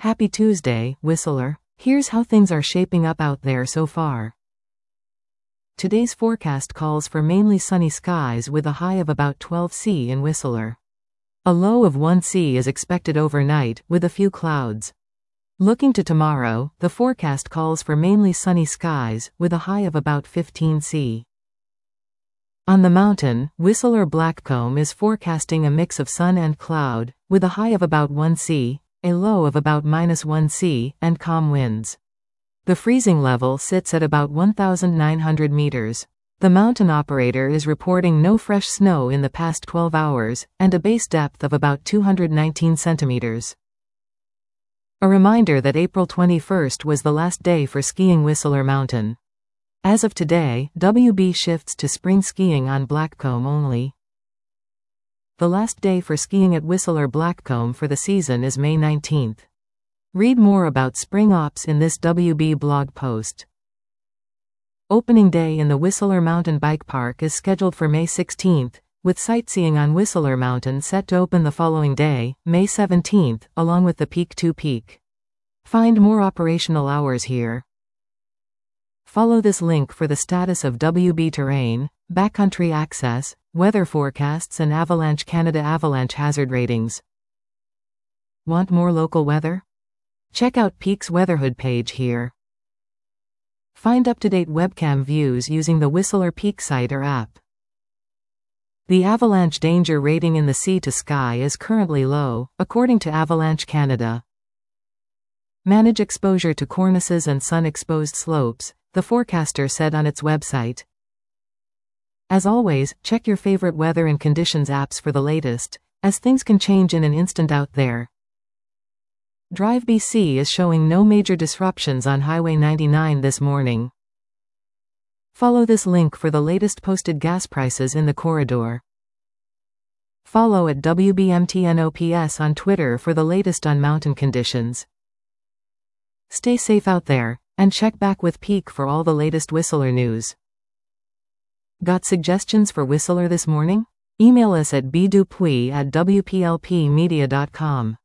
Happy Tuesday, Whistler. Here's how things are shaping up out there so far. Today's forecast calls for mainly sunny skies with a high of about 12 C in Whistler. A low of 1 C is expected overnight, with a few clouds. Looking to tomorrow, the forecast calls for mainly sunny skies, with a high of about 15 C. On the mountain, Whistler Blackcomb is forecasting a mix of sun and cloud, with a high of about 1 C, a low of about -1 C, and calm winds. The freezing level sits at about 1,900 meters. The mountain operator is reporting no fresh snow in the past 12 hours, and a base depth of about 219 centimeters. A reminder that April 21st was the last day for skiing Whistler Mountain. As of today, WB shifts to spring skiing on Blackcomb only. The last day for skiing at Whistler Blackcomb for the season is May 19th. Read more about spring ops in this WB blog post. Opening day in the Whistler Mountain Bike Park is scheduled for May 16th, with sightseeing on Whistler Mountain set to open the following day, May 17th, along with the Peak 2 Peak. Find more operational hours here. Follow this link for the status of WB terrain, backcountry access, weather forecasts and Avalanche Canada avalanche hazard ratings. Want more local weather? Check out Peak's Weatherhood page here. Find up-to-date webcam views using the Whistler Peak site or app. The avalanche danger rating in the sea to sky is currently low, according to Avalanche Canada. Manage exposure to cornices and sun-exposed slopes, the forecaster said on its website. As always, check your favorite weather and conditions apps for the latest, as things can change in an instant out there. Drive BC is showing no major disruptions on Highway 99 this morning. Follow this link for the latest posted gas prices in the corridor. Follow at WBMTNOPS on Twitter for the latest on mountain conditions. Stay safe out there, and check back with Peak for all the latest Whistler news. Got suggestions for Whistler this morning? Email us at bdupuy@wplpmedia.com.